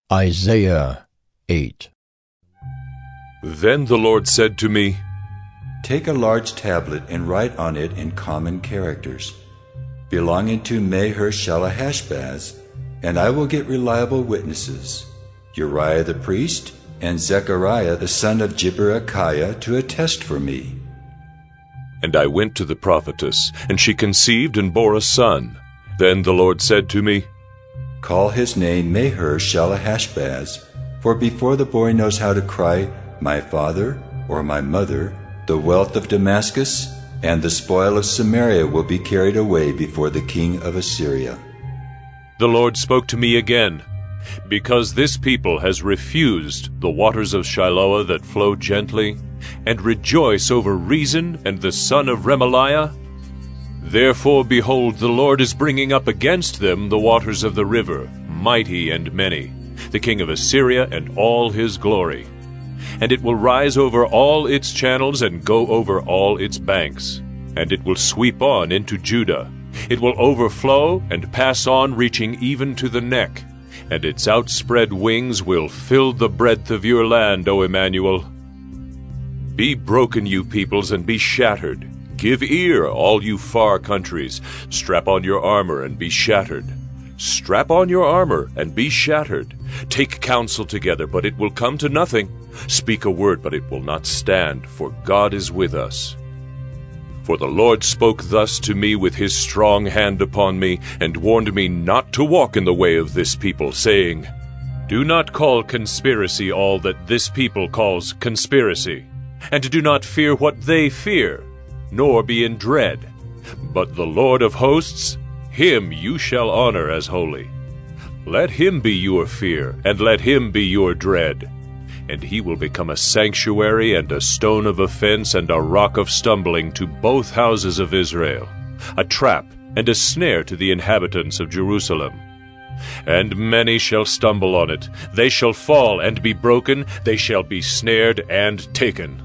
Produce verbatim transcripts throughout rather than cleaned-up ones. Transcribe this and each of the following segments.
Isaiah eight. Then the Lord said to me, Take a large tablet and write on it in common characters, belonging to Maher-shalal-hash-baz, and I will get reliable witnesses, Uriah the priest and Zechariah the son of Jeberechiah, to attest for me. And I went to the prophetess, and she conceived and bore a son. Then the Lord said to me, Call his name Maher-shalal-hash-baz, for before the boy knows how to cry, My father, or my mother, the wealth of Damascus and the spoil of Samaria will be carried away before the king of Assyria. The Lord spoke to me again, Because this people has refused the waters of Shiloah that flow gently, and rejoice over Rezin and the son of Remaliah, therefore, behold, the Lord is bringing up against them the waters of the river, mighty and many, the king of Assyria and all his glory. And it will rise over all its channels and go over all its banks. And it will sweep on into Judah. It will overflow and pass on, reaching even to the neck. And its outspread wings will fill the breadth of your land, O Emmanuel. Be broken, you peoples, and be shattered. Give ear, all you far countries. Strap on your armor and be shattered. Strap on your armor and be shattered. Take counsel together, but it will come to nothing. Speak a word, but it will not stand, for God is with us. For the Lord spoke thus to me with his strong hand upon me, and warned me not to walk in the way of this people, saying, Do not call conspiracy all that this people calls conspiracy, and do not fear what they fear, nor be in dread. But the Lord of hosts, him you shall honor as holy. Let him be your fear, and let him be your dread. And he will become a sanctuary and a stone of offense and a rock of stumbling to both houses of Israel, a trap and a snare to the inhabitants of Jerusalem. And many shall stumble on it. They shall fall and be broken. They shall be snared and taken.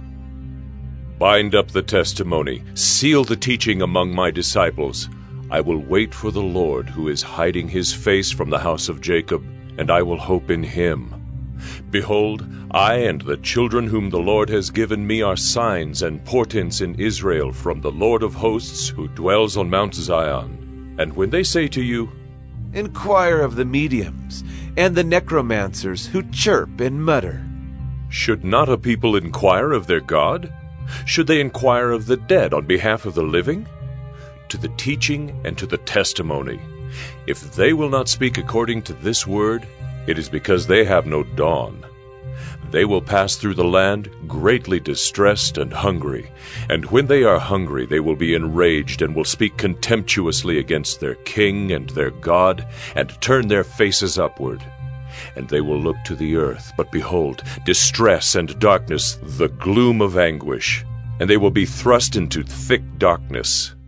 Bind up the testimony, seal the teaching among my disciples. I will wait for the Lord, who is hiding his face from the house of Jacob, and I will hope in him. Behold, I and the children whom the Lord has given me are signs and portents in Israel from the Lord of hosts, who dwells on Mount Zion. And when they say to you, Inquire of the mediums and the necromancers who chirp and mutter, should not a people inquire of their God? Should they inquire of the dead on behalf of the living? To the teaching and to the testimony. If they will not speak according to this word, it is because they have no dawn. They will pass through the land greatly distressed and hungry, and when they are hungry they will be enraged and will speak contemptuously against their king and their God, and turn their faces upward. And they will look to the earth, but behold, distress and darkness, the gloom of anguish, and they will be thrust into thick darkness.